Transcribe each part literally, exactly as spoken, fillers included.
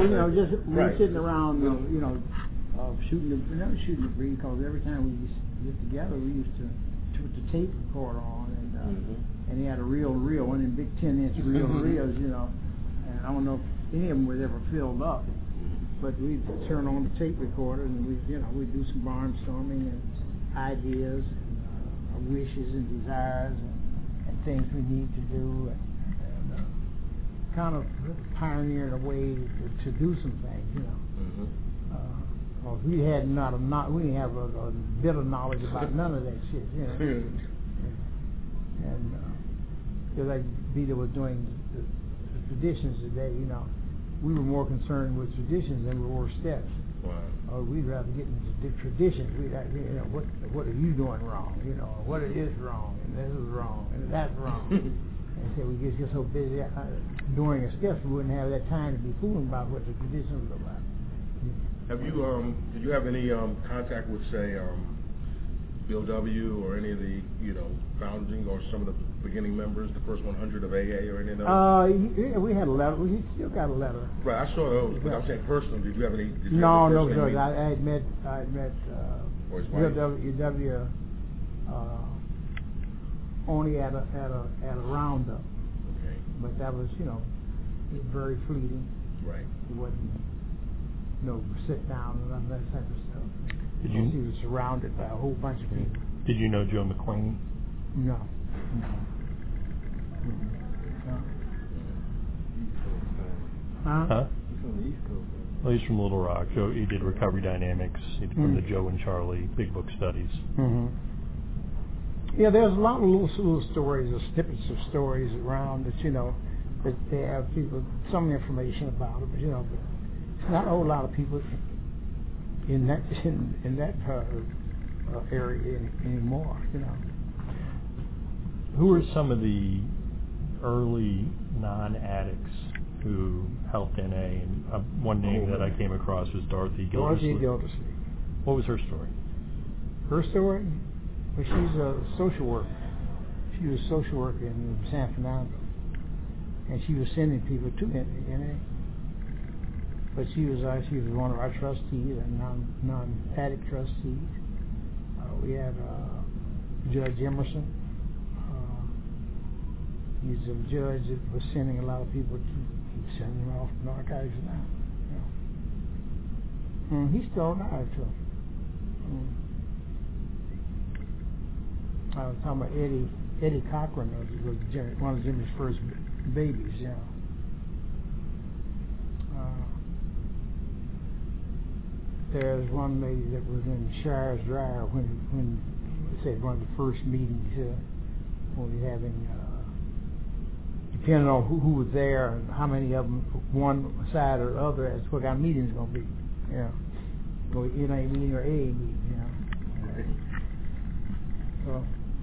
you know, just we right. were sitting around, uh, you know, uh, shooting the, never shooting the breed, because every time we used to get together, we used to put the tape recorder on, and uh, mm-hmm. and he had a reel to reel, one of them big ten inch reel to reels, you know, and I don't know if any of them was ever filled up, but we'd turn on the tape recorder, and we, you know, we'd do some barnstorming and ideas, and uh, wishes and desires, and, and things we need to do, and, and uh, kind of pioneered a way to, to do some things, you know. Mm-hmm. Uh, well, we had not a not we didn't have a, a bit of knowledge about none of that shit, you know. and and uh, just like Vita was doing the, the traditions today, you know, we were more concerned with traditions than we were steps. Wow. Or we'd rather get into the traditions. We'd like, you know, what what are you doing wrong? You know, what it is wrong, and this is wrong, and that's wrong. And so we just get so busy uh, doing the steps, we wouldn't have that time to be fooling about what the traditions were about. Have you um did you have any um contact with, say, um Bill W. or any of the, you know, founding or some of the beginning members, the first one hundred of A A or any of those? Uh, yeah, we had a letter. We still got a letter. Right, I saw those, but yeah. I'm saying personally, did you have any? Did you no, have no, no. I, I had met, I had met uh, Bill W. W. Uh, only at a at a at a roundup. Okay. But that was, you know, very fleeting. Right. It wasn't, you know, sit down and all that type of stuff. Did you? He was surrounded by a whole bunch of people. Did you know Joe McQueen? No. No. no. Huh? Huh? He's from the East Coast. Well, he's from Little Rock. Joe, he did Recovery Dynamics. He did mm-hmm. from the Joe and Charlie Big Book Studies. Mm-hmm. Yeah, there's a lot of little, little stories or snippets of stories around that, you know, that they have people some information about it, but you know, but it's not a whole lot of people in that in, in that uh, uh, area any, anymore, you know. Who are some of the early non-addicts who helped N A? And uh, one name oh, that I came across was Dorothy Gildersleeve. Dorothy Gildersleeve. What was her story? Her story? Well, she's a social worker. She was a social worker in San Fernando, and she was sending people to N A. But she was uh, she was one of our trustees, and non non addict trustees. Uh, we had uh, Judge Emerson. Uh, he's a judge that was sending a lot of people. To, he was sending them off to narcotics now. You know. mm, he's still alive too. Mm. I was talking about Eddie Eddie Cochran, was, was Jimmy, one of Jimmy's first babies. You know. Uh, There's one lady that was in Shire's Dryer when, when they said one of the first meetings uh, when we were having, uh, depending on who, who was there and how many of them, one side or the other, as what kind of meeting is going to be. You know, go N A meeting or A A meeting. You know. So,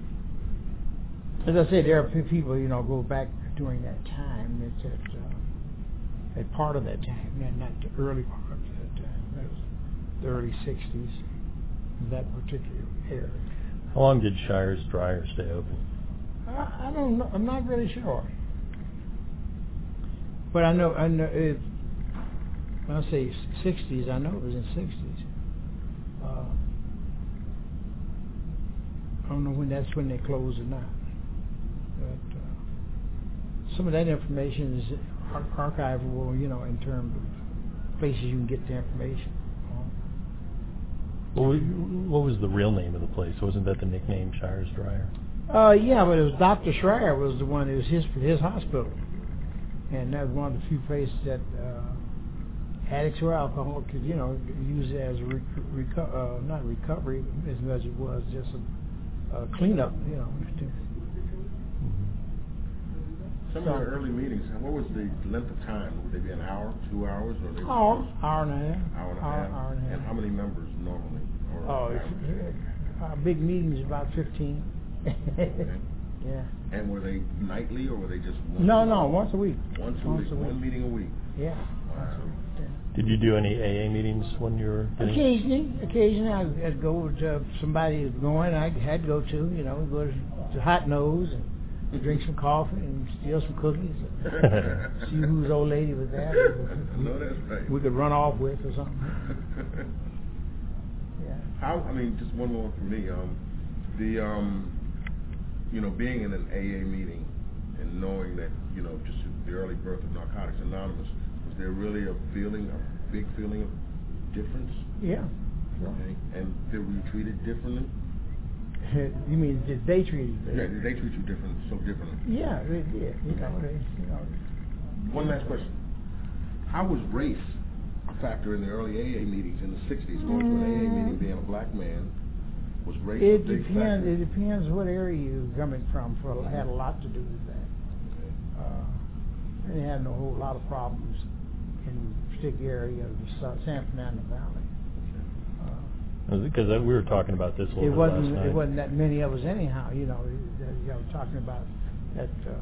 as I said, there are people, you know, go back during that time. It's at uh, a part of that time, not, not the early part of that time. That was the early sixties, that particular area. How long did Shire's Dryer stay open? I, I don't know. I'm not really sure. But I know, I know it, when I say sixties, I know it was in sixties. Uh, I don't know when that's when they closed or not. But uh, some of that information is ar- archivable, you know, in terms of places you can get the information. What was, what was the real name of the place? Wasn't that the nickname, Shire's Dryer? Uh, yeah, but it was Doctor Schreier was the one. It was his his hospital, and that was one of the few places that uh, addicts or alcohol could, you know, use it as a rec- reco- uh, not recovery as much as it was just a, a cleanup, you know. Some of the early meetings, what was the length of time? Would they be an hour, two hours, or they were hour, hour and a half? Hour and a hour, half. Hour and a half. And how many members normally? Or oh, it's, our big meetings about fifteen. Okay. Yeah. And were they nightly, or were they just once? No, no, once a week. Once a once week. A week. One meeting a week. Yeah. Wow. Once a week. Yeah. Did you do any A A meetings when you were getting... Occasionally, occasionally I'd, I'd go to somebody who's going. I had to go to, you know, go to, to Hot Nose and drink some coffee and steal some cookies. See whose old lady was there. No, that's right. We could run off with or something. Yeah. How? I mean, just one more for me. Um, the um, you know, being in an A A meeting and knowing that, you know, just the early birth of Narcotics Anonymous, was there really a feeling, a big feeling of difference? Yeah. Sure. Okay. And did we treat it differently? You mean did they treat you? Yeah, did they treat you different, so differently? Yeah, they did. You know, they, you know. One last question: how was race a factor in the early A A meetings in the sixties? Going to an A A meeting, being a black man, was race It a big depends. factor? It depends what area you're coming from. For it had a lot to do with that. Okay. Uh, they had a whole lot of problems in the particular area of the Sa- San Fernando Valley. Because we were talking about this a little It bit wasn't. last night. It wasn't that many of us anyhow. You know, you know, talking about that uh,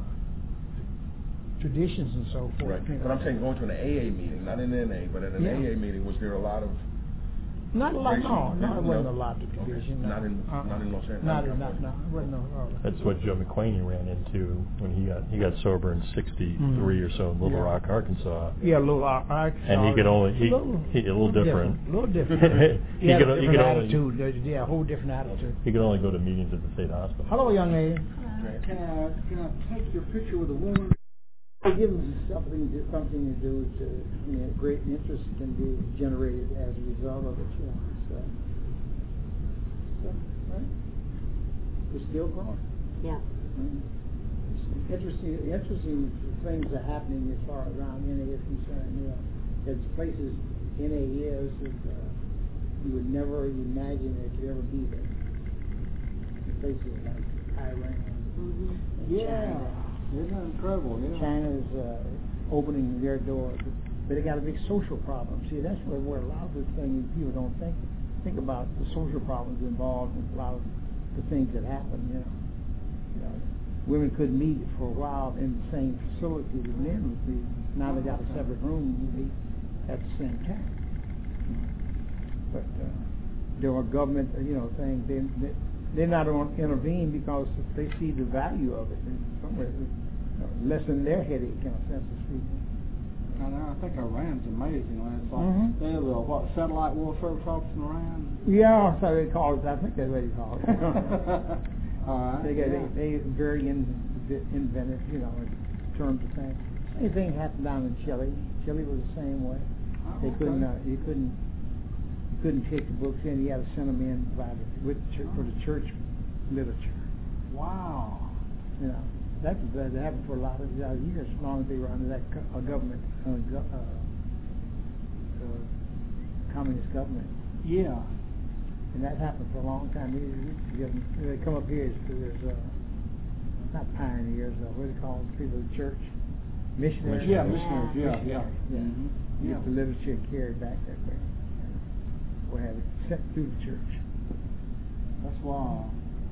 traditions and so forth. Right. You know. But I'm saying going to an A A meeting, not an N A, but at an Yeah. A A meeting, was there a lot of Not a lot. racial- No, no, it wasn't no? a lot of tradition. Okay. No. Not in Uh-uh. not in Los Angeles. Not in not no. It wasn't no. Uh, That's what Joe McClaney ran into when he got he got sober in sixty-three Mhm. or so in Little Yeah. Rock, Arkansas. Yeah, a little. Uh, I And he could only he, little, he a little different. A little different. he, he had could a he different could only attitude. uh, Yeah, a whole different attitude. he could only go to meetings at the state hospital. Hello, young lady. Can I, can I take your picture with a woman? Give them something to, something to do to, you know, great interest can be generated as a result of it. You know, so, so right? We're still growing. Yeah. Mm. It's interesting, interesting things are happening as far as around N A is concerned. You know, there's places N A is that uh, you would never imagine it could ever be there. Places like Iran. Mm-hmm. Yeah. China. Isn't that incredible? Yeah. China's uh, opening their doors, but they got a big social problem. See, that's where, where a lot of the things people don't think think about the social problems involved in a lot of the things that happen. You know, you know, women couldn't meet for a while in the same facility that men would meet. Now they got a separate room and meet at the same time. But uh, there are government, you know, things. They, they they're not going to intervene because they see the value of it. And somewhere, lessen their headache, in a sense of speaking. I know. I think Iran's amazing. Man. It's like Mhm. they have a what satellite warfare folks in Iran. Yeah, so they call it. I think that's what they call it. All right. they get yeah. they, they very in, inventive, you know, in terms of things. Same thing happened down in Chile. Chile was the same way. Oh, They okay. couldn't. Uh, you couldn't. You couldn't take the books in. You had to send them in by the, with church, for the church literature. Wow. You know. That, that happened for a lot of uh, years, as long as they were under that co- uh, government, uh, go, uh, uh, communist government. Yeah. And that happened for a long time. They, they, they come up here as there's uh, not pioneers, uh, what do they call them? People of the church, missionaries. Yeah, missionaries. Yeah, yeah. Yeah. Mm-hmm. Get Yeah. the literature carried back that way, or have it sent through the church. That's wow.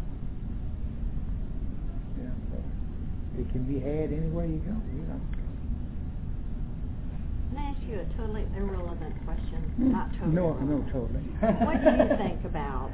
Yeah, so it can be had anywhere you go. You know. Can I ask you a totally irrelevant question? Hmm. Not totally. No, no, irrelevant. totally. What do you think about?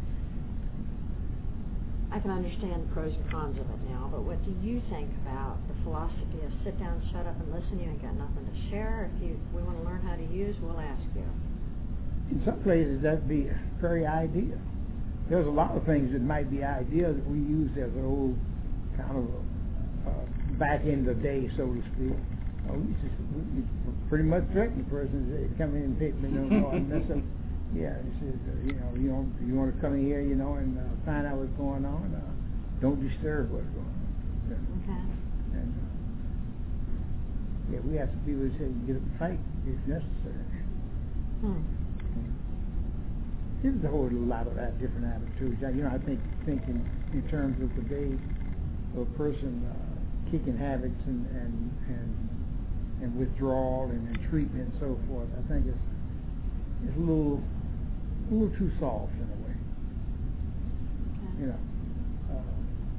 I can understand the pros and cons of it now, but what do you think about the philosophy of sit down, shut up, and listen? You ain't got nothing to share. If you if we want to learn how to use, we'll ask you. In some places, that'd be very ideal. There's a lot of things that might be ideal that we use as an old kind of uh, back in the day, so to speak. Uh, we just we pretty much threaten the person to come in and pick me, you know, and mess up. Yeah, it says, uh, you know, you don't, you want to come in here, you know, and uh, find out what's going on. Uh, don't disturb what's going on. Yeah. Okay. And uh, yeah, we have some people who say you get up and fight if necessary. Hmm. There's a whole lot of that different attitudes. You know, I think think in, in terms of the day of a person uh, kicking havocs and and and, and withdrawal and, and treatment and so forth. I think it's it's a little a little too soft in a way. Okay. You know. Uh,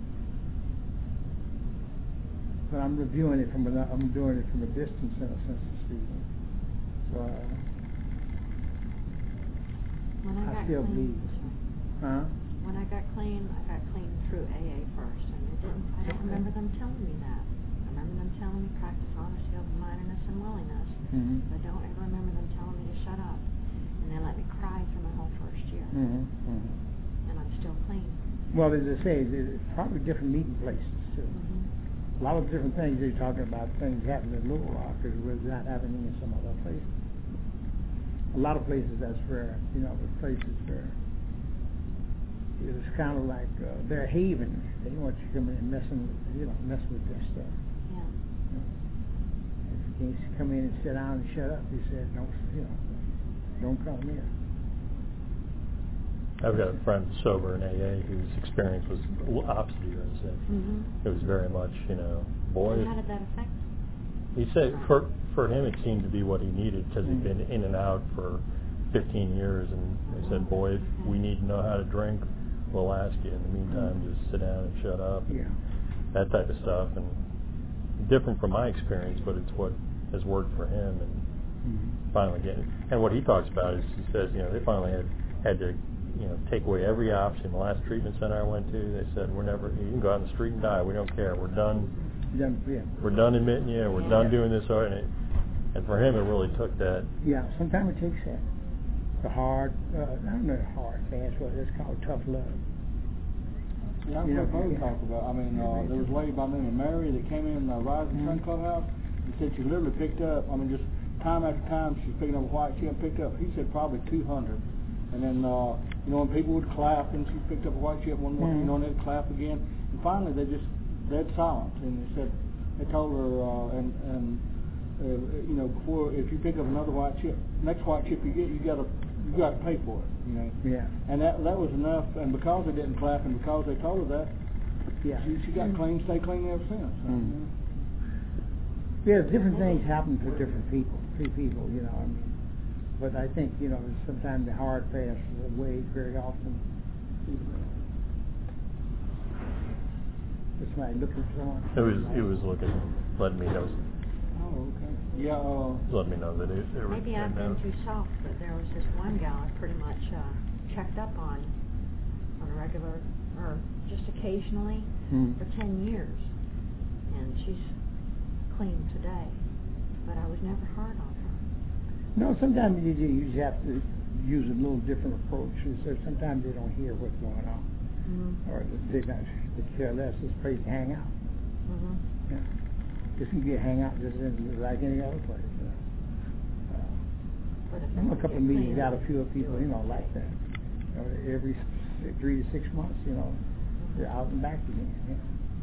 but I'm reviewing it from a, I'm doing it from a distance in a sense of speaking. So. Uh, When I, I got still clean, believe. Huh? When I got clean, I got clean through A A first, and it didn't, I don't remember them telling me that. I remember them telling me practice honesty, open-mindedness, and willingness. Mm-hmm. But I don't ever remember them telling me to shut up. And they let me cry through my whole first year. Mm-hmm. Mm-hmm. And I'm still clean. Well, as I say, there's probably different meeting places too. Mm-hmm. A lot of different things they're talking about, things happening in Little Rock that was not happening in some other places. A lot of places that's where, you know, the places where it was kind of like uh, their haven. They want you to come in and messing with, you know, mess with their stuff. Yeah. You know. If you can't come in and sit down and shut up, he said, don't, you know, don't come in. I've got a friend sober in A A whose experience was opposite of yours. Mm-hmm. It was very much, you know, boy. And how did that affect? He said for for him it seemed to be what he needed because he'd been in and out for fifteen years, and they said, boy, if we need to know how to drink, we'll ask you. In the meantime, just sit down and shut up. Yeah. That type of stuff, and different from my experience, but it's what has worked for him, and Mm-hmm. finally getting. And what he talks about is he says, you know, they finally had had to, you know, take away every option. The last treatment center I went to, they said, we're never, you can go out in the street and die. We don't care. We're done. Done, yeah. We're done admitting you. We're done doing this. And, it, and for him, it really took that. Yeah, sometimes it takes that. The hard, uh, I don't know hard, fast, what it's called tough love. Yeah, I've You heard know, both yeah. talk about. I mean, uh, there was a lady by the name of Mary that came in the Rising Sun Clubhouse and said she literally picked up. I mean, just time after time she's picking up a white chip. Picked up. He said probably two hundred. And then, uh, you know, when people would clap and she picked up a white chip one more, Mm-hmm. you know, and they'd clap again. And finally, they just dead silent. And they said they told her, uh, and and uh, you know, before if you pick up another white chip, next white chip you get, you got to you got to pay for it. You know. Yeah. And that that was enough. And because they didn't clap, and because they told her that, Yeah. she, she got clean, stayed clean ever since. So, Mm. you know. Yeah, different things happen for different people, three people, you know, I mean. But I think, you know, sometimes the hard fast way very often. It's like looking for someone. It was it was looking, letting me know, Oh, okay. Yeah. Uh, letting me know that it. it Maybe it I've been knows. too soft, but there was this one gal I pretty much uh, checked up on on a regular, or just occasionally, Hmm. for ten years. And she's clean today, but I was never hard on her. No, sometimes you, you just have to use a little different approach. So sometimes they don't hear what's going on. Mm-hmm. Or they not they care less. It's a place to hang out. Mm-hmm. Yeah. Just can get hang out just in, like any other place. You know. uh, But if I know a they couple of get meetings clean, got a few people, you know, like that. You know, every s- three to six months, you know, they're out and back again. Yeah.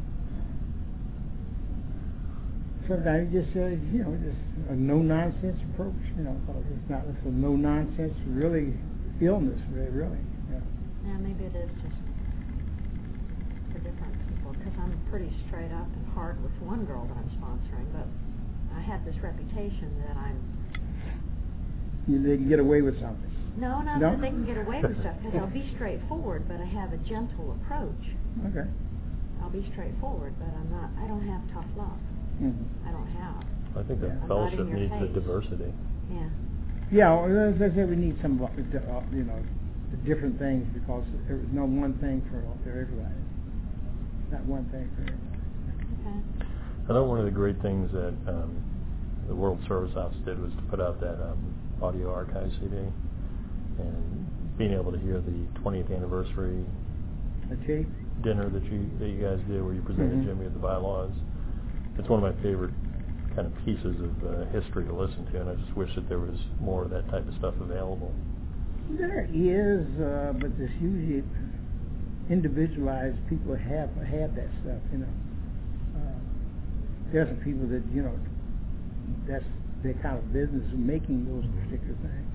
Sometimes you just, uh, you know, just a no nonsense approach. You know, because it's not it's a no nonsense really illness, really. really. Yeah. Yeah, maybe it is just for different people, because I'm pretty straight up and hard with one girl that I'm sponsoring, but I have this reputation that I'm, You, they can get away with something. no, not No? that they can get away with stuff, because I'll be straightforward, but I have a gentle approach. Okay. I'll be straightforward, but I'm not, I don't have tough love. Mm-hmm. I don't have. I think that Yeah. I'm not fellowship in your needs the face. diversity. Yeah. Yeah, well, as I said, we need some, uh, di- uh, you know, the different things because there is no one thing for, for everybody. Not one thing for everybody. Okay. I know one of the great things that um, the World Service Office did was to put out that um, audio archive C D, and being able to hear the twentieth anniversary A tape? dinner that you that you guys did, where you presented Mhm. Jimmy with the bylaws. It's one of my favorite kind of pieces of uh, history to listen to, and I just wish that there was more of that type of stuff available. There is, uh, but there's usually individualized people have have that stuff, you know. Uh, there's some people that, you know, that's their kind of business of making those particular things.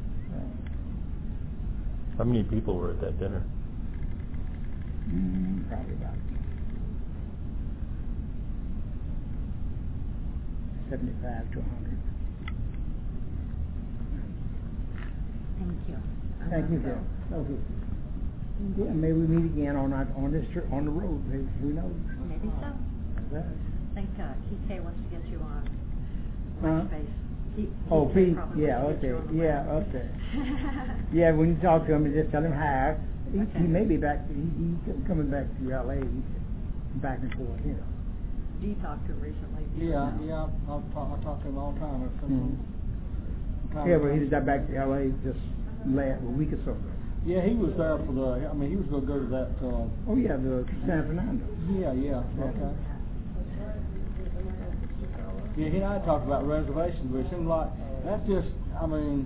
Uh, How many people were at that dinner? mm, probably about seventy-five to a hundred. Thank you. I Thank love you, that. Bill. Okay. Yeah, maybe we meet again on our, on this trip, on the road. Maybe, who knows? Maybe so. That- I think uh, T K wants to get you on Huh? MySpace. He- Oh, T K Pete, probably yeah, wants to get okay, you on the yeah, web. okay. Yeah, when you talk to him, just tell him hi, He, Okay. he may be back, he, he's coming back to L A, back and forth, you know. Do you talk to him recently? Yeah, yeah, I talk, I talk to him all the time. Or something. Mhm. Time Yeah, to but he time. just got back to L A just last, a week or so ago. Yeah, he was there for the. I mean, he was going to go to that. Uh, Oh, yeah, the San Fernando. yeah, yeah, okay. Yeah, he and I talked about reservations, but it seemed like that's just. I mean,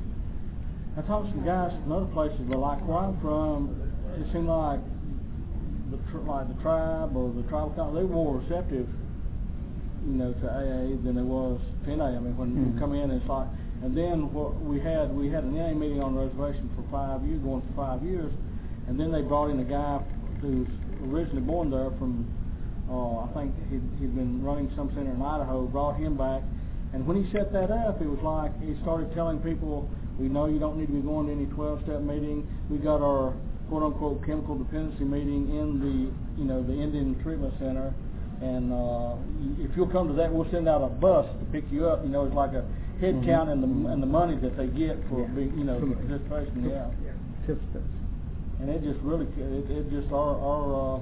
I talked to some guys from other places, but like where I'm from, it seemed like the tr- like the tribe or the tribal council, they were more receptive, you know, to A A than they was to N A. I mean, when Mhm. you come in, it's like, and then what we had, we had an N A meeting on the reservation for five years, going for five years, and then they brought in a guy who's originally born there from, uh, I think he'd, he'd been running some center in Idaho, brought him back, and when he set that up, it was like he started telling people, we know you don't need to be going to any twelve-step meeting. We got our quote-unquote chemical dependency meeting in the, you know, the Indian Treatment Center, and uh, if you'll come to that, we'll send out a bus to pick you up. You know, it's like a head Mhm. count and the Mhm. and the money that they get for Yeah. being, you know, Some- participation. Yeah, Yeah, sisters. and it just really, it, it just our our uh,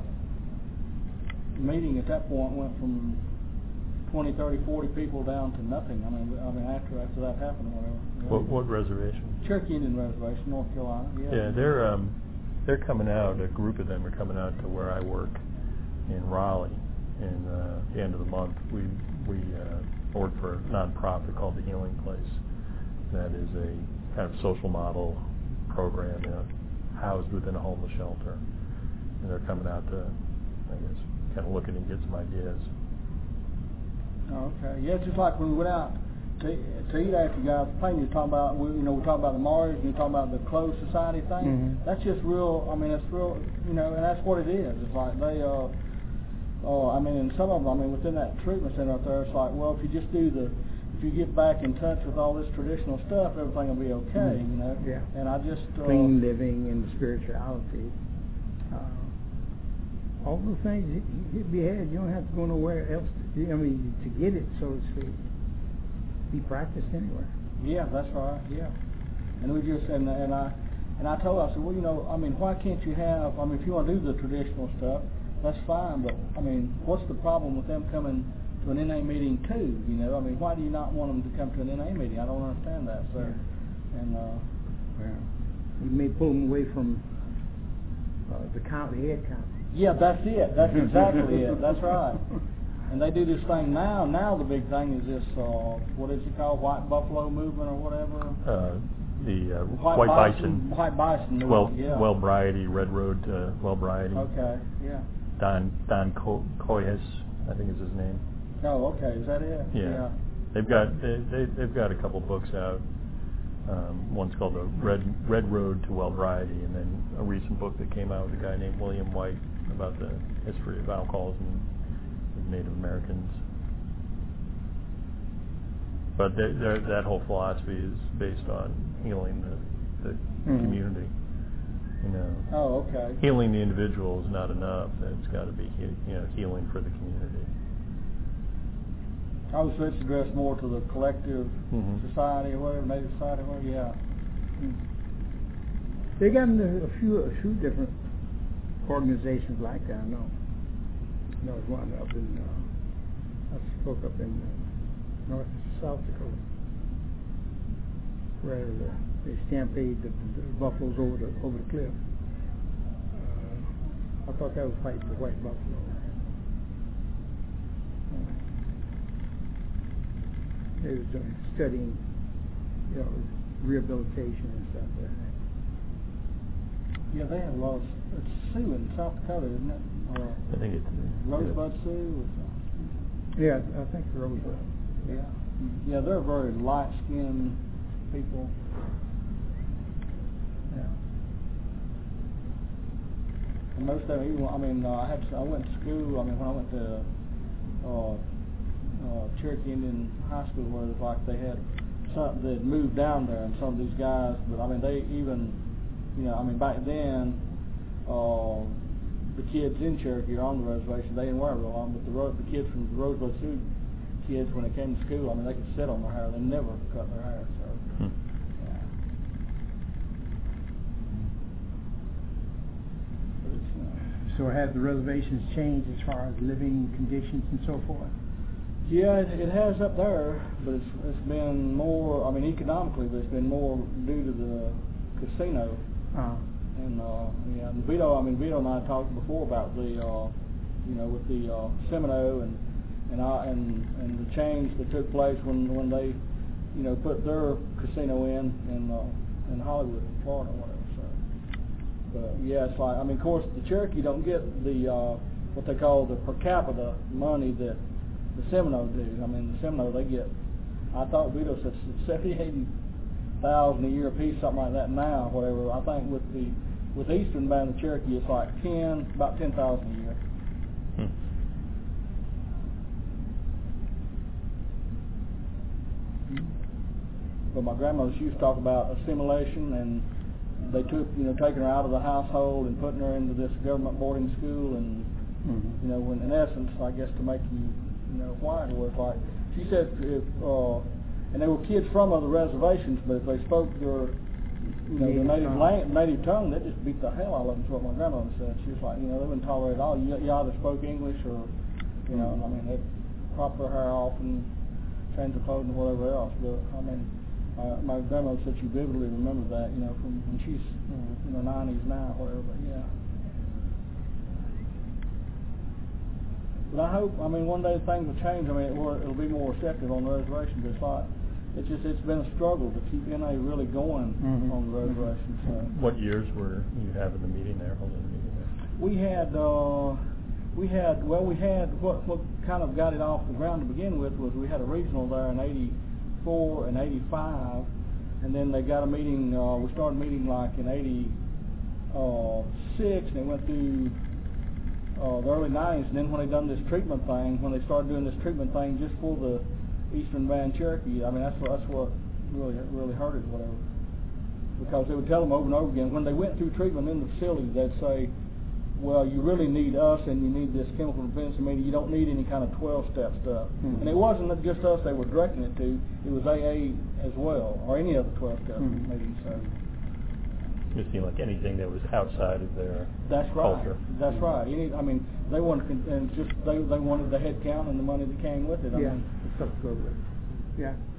meeting at that point went from twenty, thirty, forty people down to nothing. I mean, I mean after after that happened, or whatever. What, what reservation? Cherokee Indian Reservation, North Carolina. Yeah. Yeah, they're um, they're coming out. A group of them are coming out to where I work in Raleigh. In uh, the end of the month, we we uh, work for a nonprofit called the Healing Place. That is a kind of social model program, you know, housed within a homeless shelter, and they're coming out to, I guess, kind of look at and get some ideas. Oh, okay. Yeah, it's just like when we went out to, to eat after you guys playing, you were talking about, we, you know, we're talking about the Maris, and you're talking about the closed society thing. Mhm. That's just real, I mean, it's real, you know, and that's what it is. It's like they, uh, oh, I mean, and some of them, I mean, within that treatment center up there, it's like, well, if you just do the, if you get back in touch with all this traditional stuff, everything will be okay, Mhm. you know? Yeah. And I just, uh, Clean living and spirituality. Uh, all those things you, you be had. You don't have to go nowhere else. To, I mean, to get it, so to speak. Be practiced anywhere. yeah, that's right, yeah. And we just, and, and I, and I told her, I said, well, you know, I mean, why can't you have, I mean, if you want to do the traditional stuff, that's fine, but, I mean, what's the problem with them coming to an N A meeting too, you know? I mean, why do you not want them to come to an N A meeting? I don't understand that, so, Yeah. and, uh, Yeah. You may pull them away from uh, the count, the head count. yeah, that's it, that's exactly it, that's right. And they do this thing now, now the big thing is this, uh, what is it called, White Buffalo Movement or whatever? Uh, the uh, White, Bison, White Bison movement, well, yeah. Wellbriety, Red Road to Wellbriety. Okay, yeah. Don Don Co- Coyes, I think is his name. Oh, okay, is that it? Yeah. They've got they, they they've got a couple books out. Um, one's called the Red Red Road to Wellbriety, and then a recent book that came out with a guy named William White about the history of alcoholism with Native Americans. But they, they're, that whole philosophy is based on healing the, the Mhm. community. You know, Oh, okay. healing the individual is not enough. It's got to be he, you know healing for the community. Obviously, it's addressed more to the collective Mhm. society or whatever, native society, or whatever, yeah. They got a, a few a few different organizations like that. I know. There was one up in uh, I spoke up in uh, North South Dakota, where the, they stampede the, the buffaloes over the over the cliff. Uh, I thought that was white the white buffalo. Uh, they was doing, studying, you know, rehabilitation and stuff like that. Yeah, they have a lot of, it's Sioux in South Dakota, isn't it? Or I think it's Rosebud Sioux? Or Yeah, I think the Rosebud. yeah. Yeah, they're very light-skinned people. Yeah. And most of them, even, I mean, uh, I had, to, I went to school, I mean, when I went to uh, uh, Cherokee Indian High School, where it was like they had some, they'd moved down there, and some of these guys, but I mean, they even, you know, I mean, back then, uh, the kids in Cherokee or on the reservation, they didn't wear it real long, but the, ro- the kids from the Rosebud Sioux kids, when they came to school, I mean, they could sit on their hair, they never cut their hair, so, Hmm. yeah. So have the reservations changed as far as living conditions and so forth? Yeah, it, it has up there, but it's it's been more. I mean, economically, but it's been more due to the casino. Uh, and uh, yeah, and Vito. I mean, Vito and I talked before about the, uh, you know, with the uh, Semino and and I and and the change that took place when when they, you know, put their casino in in uh, in Hollywood, Florida, or whatever. So, but yeah, it's like I mean, of course, the Cherokee don't get the uh, what they call the per capita money that the Semino do. I mean, the Semino, they get, I thought Vito said seventy, eighty thousand a year a piece, something like that now, whatever. I think with the with the Eastern Band, the Cherokee, it's like ten, about ten thousand a year. Hmm. But my grandmother, she used to talk about assimilation, and they took, you know, taking her out of the household and putting her into this government boarding school, and mm-hmm. you know, when in essence, I guess to make you, you know, white, or if like she said, if uh, and they were kids from other reservations, but if they spoke their, you know, Native their native tongue. lang- native tongue, they just beat the hell out of them. Is what my grandmother said. She was like, you know, they wouldn't tolerate it all. You, you either spoke English or, you know, I mean, they'd crop their hair off and change their clothes and whatever else. But I mean, uh, my grandmother said she vividly remembered that, you know, from when she's you know, in her nineties now, or whatever. But yeah. But I hope, I mean, one day things will change. I mean, it will, it'll be more receptive on the reservation. But it's like, it's just, it's been a struggle to keep N A really going Mhm. on the reservation. So What years were you having the meeting there, holding the meeting there? we had, uh, we had, well, we had what what kind of got it off the ground to begin with was we had a regional there in eighty-four and eighty-five, and then they got a meeting. Uh, we started meeting like in eighty-six, and it went through. Uh, the early nineties, and then when they done this treatment thing, when they started doing this treatment thing just for the Eastern Band Cherokee, I mean that's what that's what really really hurt it, whatever. Because they would tell them over and over again when they went through treatment in the facility, they'd say, "Well, you really need us, and you need this chemical prevention meeting. You don't need any kind of twelve-step stuff." Mm-hmm. And it wasn't just us they were directing it to; it was A A as well, or any other twelve-step Mm-hmm. meeting. So. It seemed like anything that was outside of their That's right. culture. That's right. Any, I mean, they wanted and just they they wanted the head count and the money that came with it. I Yeah, mean, it's up to go with. Yeah.